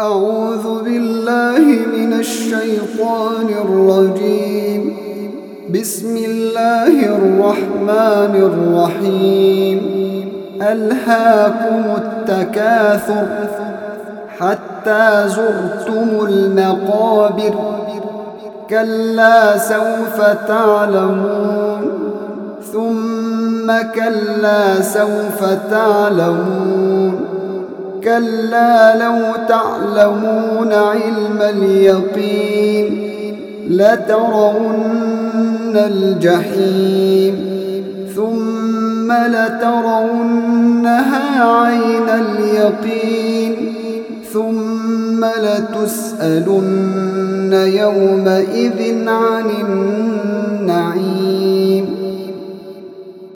أعوذ بالله من الشيطان الرجيم. بسم الله الرحمن الرحيم. ألهاكم التكاثر حتى زرتم المقابر. كلا سوف تعلمون ثم كلا سوف تعلمون. كلا لو تعلمون علم اليقين لترون الجحيم ثم لترونها عين اليقين ثم لتسألن يومئذ عن النعيم.